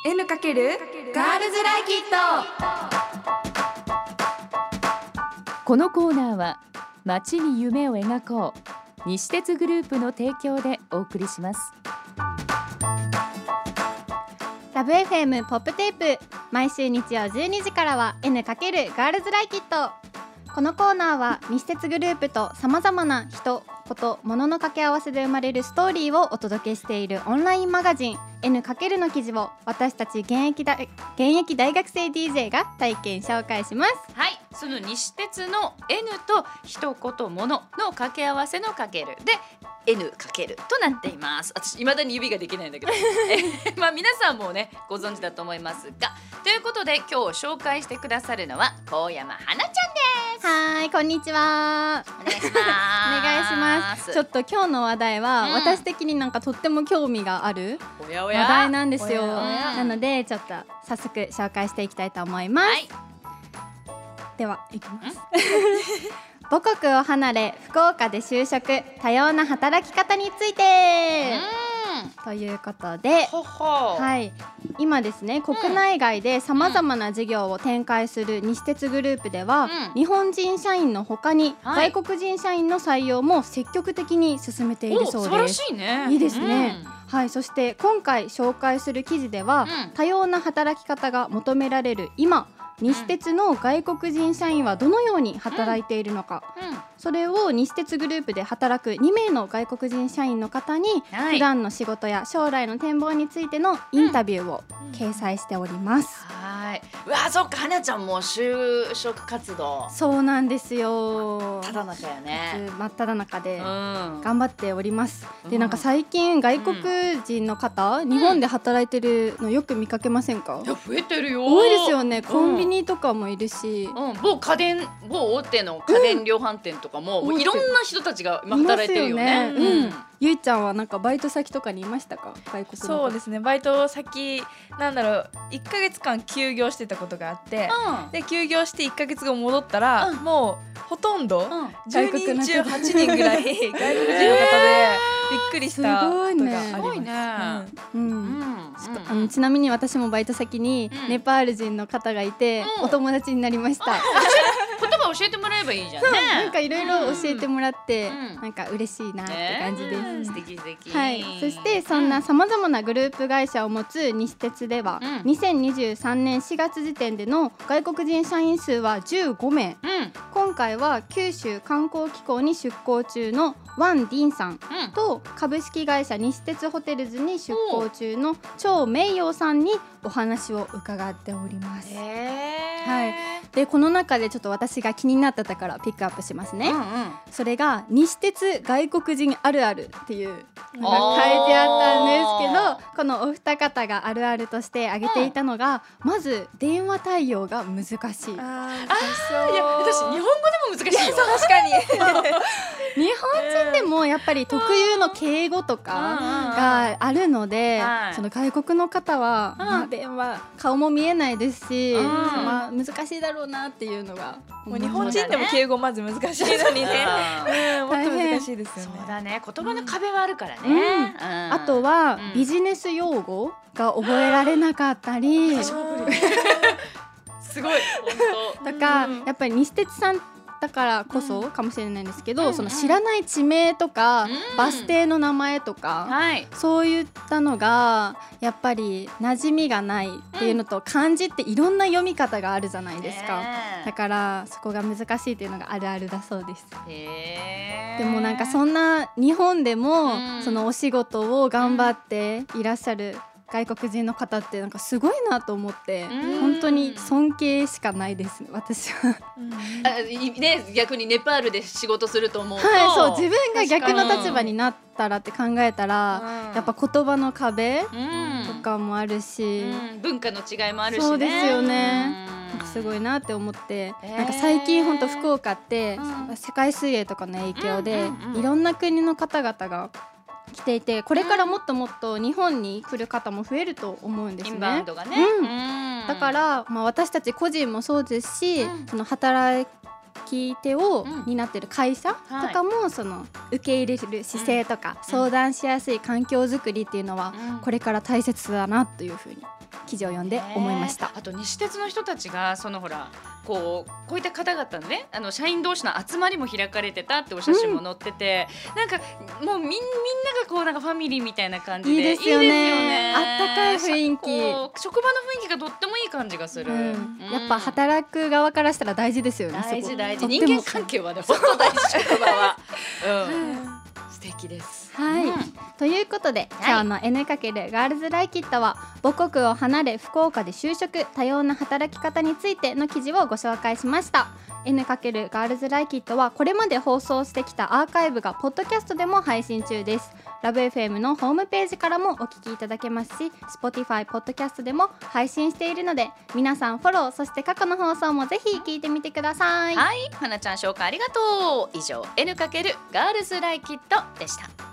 N× ガールズライキット。 このコーナーは街に夢を描こう西鉄グループの提供でお送りします。 ラブ FM ポップテープ、毎週日曜12時からは N× ガールズライキット。このコーナーは西鉄グループとさまざまな人、こと、物の掛け合わせで生まれるストーリーをお届けしているオンラインマガジン N× の記事を私たち現役大学生 DJ が体験紹介します。 はい、その西鉄の N と一言物の掛け合わせのかけるで N× となっています。私未だに指ができないんだけど皆さんもねご存知だと思いますが、ということで今日紹介してくださるのは高山花ちゃんです。 はい、こんにちは。 お願いします。 お願いします。ちょっと今日の話題は、私的になんかとっても興味がある話題なんですよ。なのでちょっと早速紹介していきたいと思います。はい、ではいきます。母国を離れ福岡で就職、多様な働き方についてということで、はい、今ですね、国内外でさまざまな事業を展開する西鉄グループでは、日本人社員の他に外国人社員の採用も積極的に進めているそうです。 素晴らしいね。 いいですね。はい、そして今回紹介する記事では、多様な働き方が求められる今、西鉄の外国人社員はどのように働いているのか、それを西鉄グループで働く2名の外国人社員の方に、普段の仕事や将来の展望についてのインタビューを掲載しております。 はい、うわ、そっか、花ちゃんも就職活動そうなんですよ。 ただ中やね。 真っ只中で頑張っております。で、なんか最近外国人の方、日本で働いてるのよく見かけませんか？ いや、増えてるよ。 多いですよね。コンビニとかもいるし、 某大手の家電量販店とかも、もういろんな人たちが今働いてるよね。 ゆいちゃんはなんかバイト先とかにいましたか？外国の。 そうですね、バイト先1ヶ月間休業してたことがあって、で休業して1ヶ月後戻ったら、もうほとんど10人中8人ぐらい外国人の方でびっくりしたことがあります。すごいね。ちなみに私もバイト先にネパール人の方がいて、お友達になりました。 言葉教えてもらえばいいじゃんね。 なんかいろいろ教えてもらって、なんか嬉しいなって感じです。 素敵素敵。 はい。そしてそんなさまざまなグループ会社を持つ西鉄では、2023年4月時点での外国人社員数は15名。今回は九州観光機構に出向中のワン・ディンさんと、株式会社西鉄ホテルズに出向中の張明陽さんにお話を伺っております。はい。でこの中でちょっと私が気になったところピックアップしますね。それが西鉄外国人あるあるっていうのが書いてあったんですけど、このお二方があるあるとして挙げていたのが、まず電話対応が難しい。 いや、私日本語でも難しいよ。 確かに日本人でもやっぱり特有の敬語とかがあるので、その外国の方は、電話顔も見えないですし、難しいだろうなっていうのが、 もう日本人でも敬語まず難しいのにね、もっと難しいですよね。 そうだね、言葉の壁はあるからね。 あとはビジネス用語が覚えられなかったりすごいとか、やっぱり西鉄さんだからこそかもしれないんですけど、その知らない地名とか、バス停の名前とか、そういったのがやっぱり馴染みがないっていうのと、漢字っていろんな読み方があるじゃないですか。だからそこが難しいっていうのがあるあるだそうです。でもなんかそんな日本でも、そのお仕事を頑張っていらっしゃる外国人の方ってなんかすごいなと思って、本当に尊敬しかないですね、私は。 逆にネパールで仕事すると思うと、 そう、自分が逆の立場になったらって考えたら、やっぱ言葉の壁とかもあるし、 文化の違いもあるしね。 そうですよね。なんかすごいなって思って、なんか最近本当福岡って世界水泳とかの影響でいろんな国の方々が来ていて、これからもっともっと日本に来る方も増えると思うんですね。 インバウンドがね。 だから、私たち個人もそうですし、その働き手を担っている会社とかも、その受け入れる姿勢とか、相談しやすい環境づくりっていうのはこれから大切だなというふうに記事を読んで思いました。 あと西鉄の人たちがそのほらこういった方々のね社員同士の集まりも開かれてたってお写真も載ってて、なんかもうみんながこうなんかファミリーみたいな感じでいいですよね。あったかい雰囲気、 職場の雰囲気がとってもいい感じがする、 やっぱ働く側からしたら大事ですよね。 大事人間関係はね本当大事職場は、素敵です。 はい、ということで、今日の N× ガールズライキットは母国を離れ福岡で就職、多様な働き方についての記事をご紹介しました。N× ガールズライキットはこれまで放送してきたアーカイブがポッドキャストでも配信中です。ラブ FM のホームページからもお聞きいただけますし、 Spotify ポッドキャストでも配信しているので、皆さんフォロー、そして過去の放送もぜひ聞いてみてください。 はい、花ちゃん紹介ありがとう。以上 N× ガールズライキットでした。